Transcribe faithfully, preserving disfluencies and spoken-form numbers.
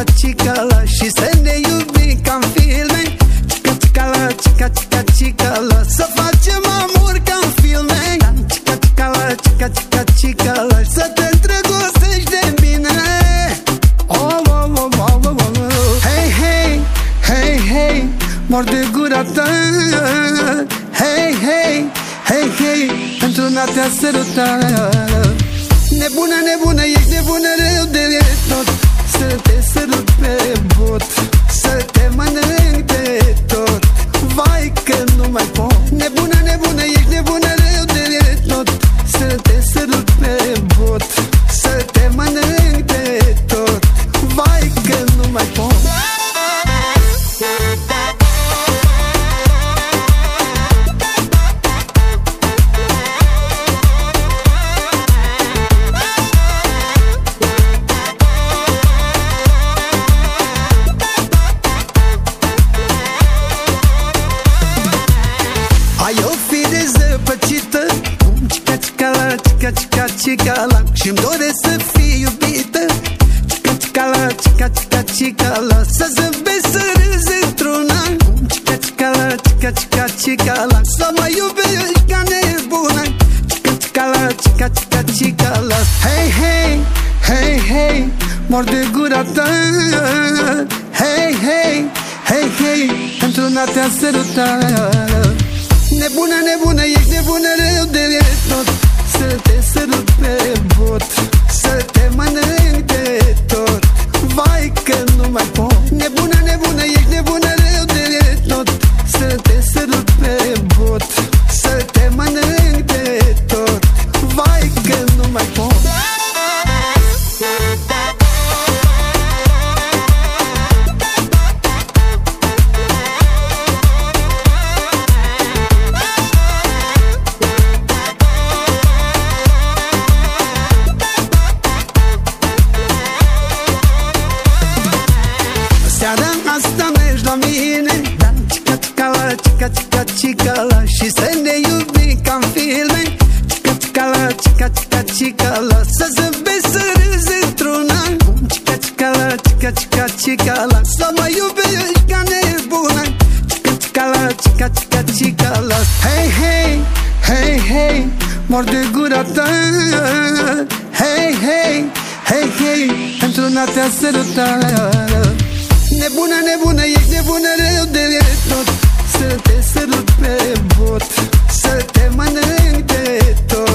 cica, cicala și să ne iubim ca în filme. Cica, cicala, cica, cica, cicala, să facem amor ca în filme. Cica, cicala, cica, cica, cicala, să te îndrăgostești de mine. Oh, oh, oh, oh, oh, oh. Hey, hey, hey, hey, mor de gura ta. Hey, hey, hey, hey, pentru a te săruta. Nebună, nebună, ești nebună rău de tot. Să te sărut pe bot, să te mănânc de tot. Vai că nu mai pot. Nebună, nebună, ești nebună rău de tot. Să te sărut pe bot, să te mănânc de tot. Vai că nu mai pot. Cica, cicala, și-mi doresc să fii iubită. Cica, cicala, cica, cica, cicala, să zâmbesc, să râzi într-una. Cica, cicala, cica, cica, cicala, să mă iubești ca nebuna. Cica, cicala, cica, cica, cicala. Hey, hey, hey, hey, mor de gura ta. Hey, hey, hey, hey, pentru a te săruta. Nebună, nebună, ești nebună rău de tot. Să te sărut pe bot, să te mănânc de tot. Vai că nu mai pot. Nebună, nebună, ești nebună rău de tot. Să te sărut pe bot, să te mănânc de tot. Vai că nu mai pot. Cica, cica, cicala, și să ne iubim ca în filme. Cica, cicala, cica, cica, cicala, să zâmbesc, să râzi într-una. Cica, cicala, cica, cica, cicala, să mă iubești ca nebuna. Cica, cicala, cica, cica, cicala. Hey, hey, hey, hey, mor de gura ta. Hey, hey, hey, hey, pentru a te săruta. Nebună, nebună, ești nebună rău de tot. Să te sărut pe bot, să te mănânc de tot.